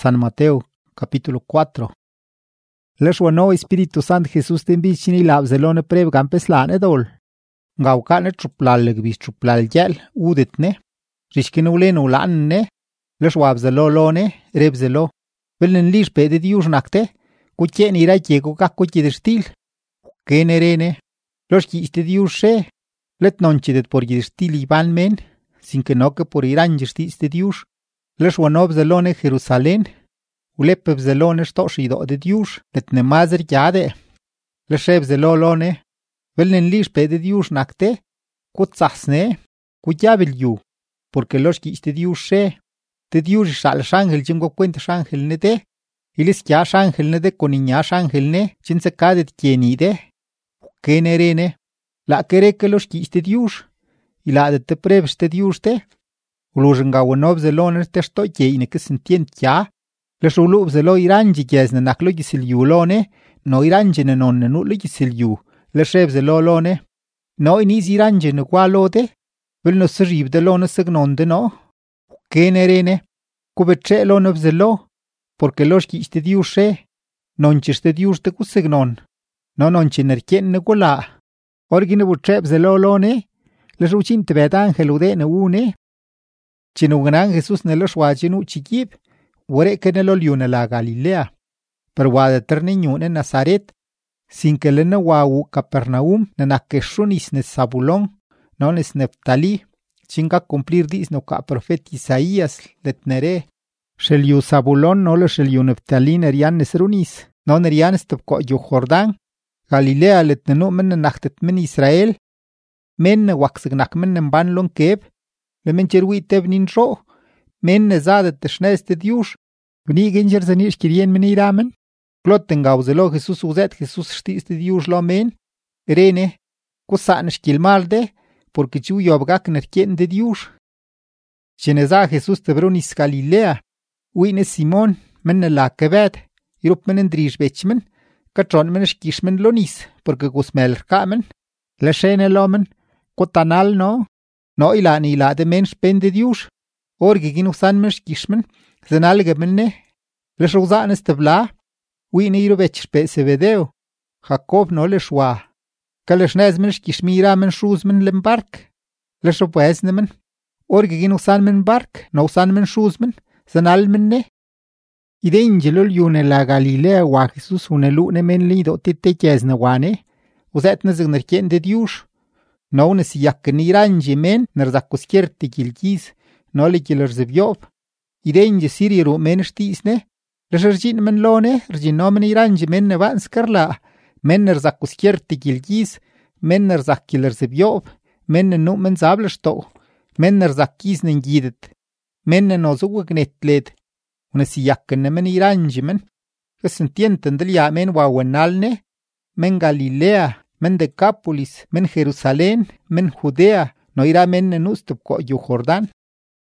San Mateo, capítulo 4. Leszłano Espíritu Sant Jesús tenbichini labzelone preb gampeslane dol. Ngawkane truplal gbis truplal gel uditne. Rishkine ulene ulanne. Leszwabzelo lone rebzelo. Villen lish de dius nakte. Kutjen ira jego kakutje de stil. Kenerene. Loshki iste dius she. Let nonchidet por de stil iban men. Sin que no que por iranjistis de dius. Leszwanobzelone Jerusalén. Ulepebzelone stoshido de dius, let ne mazer jade. Leshebzelolone, velnen lishpe de dius nakte, kutsasne, kujabilyu, porque los ki de dius she, de dius shal shangel jingo cuenta shangel ne de, ilis kya shangel ne de koninya shangel ne, jinse kadet kieni de, kenerene, la kereke los ki de dius, ila de te prebs de dius de, ulujengawonobzelone te stoye ine que sentient kya, Leshulubzelo iranji gesne naklogisilyu lone, no iranjene non nutlogisilyu, leshebzelo lone, no inis iranjene gualode, vil no sribde lone signonde no, kenerene, kubeche lone bzelo, porque loshki iste diushe, nonchiste diuste kusignon, no nonchinerkien gula, orgine buche bzelo lone, leshuchin tebet angelude ne une, chinuganan Jesús ne loshwachinu chikib, Were que ne loliune la Galilea, per wade terniñune Nazaret, sin que le ne wawu Capernaum ne nakeshunis ne Zabulón, non es Neftali, chinga cumplir dis no ka profet Isaías letnere, sheliu Zabulón no le sheliu Neftali nerian nesrunis, non nerian stepko yo Jordán, Galilea letnenu men nachtet men Israel, men waxignak men ban lon keb, le mencherwi tebnin ro, men nezadet de schneste dius, vniginger zanish kirien meniramen, glottengawzelo Jesús uzet Jesús stiste dius lo men, rene, kusanish kilmalde, porque chu yobgak nerkien de dius. Cheneza Jesús tebronis Galilea, uine Simon, men la kebed, irup men endrish bechmen, katron men shkishmen lonis, porque gusmeler kamen, leshene lomen, kotanal no ilani ila de men spende dius, Orgigin usan men shkishmen, zenalge menne, leshuzan estebla, uine irubech spe Zebedeo, Jacob no leshwa, kaleshnez men shkishmira men shuzmen lembark, leshopuesnemen, orgigin usan men bark, no usan men shuzmen, zenal menne. Ide ingelul yune la Galilea wa Jesús unelune men lido tite kezne wane, uzet nezignerkien de dius, no nesiyakken iranje men, nerzakuskierti gilgiz, no le kiler zebiob, idenge siriru men stisne, lesherjin men lone, rjinomen iranje men nevan skarla, men nerzakuskierti gilgiz, men nerzakiler zebiob, men nu men zablesto, men nerzakiz nengidet, men nozugnetlet, unesiyakken men iranje men, kesentienten del ya men wawenalne, men Galilea, men Decapolis, men Jerusalén, men Judea, no ira men nustupko yu Jordán.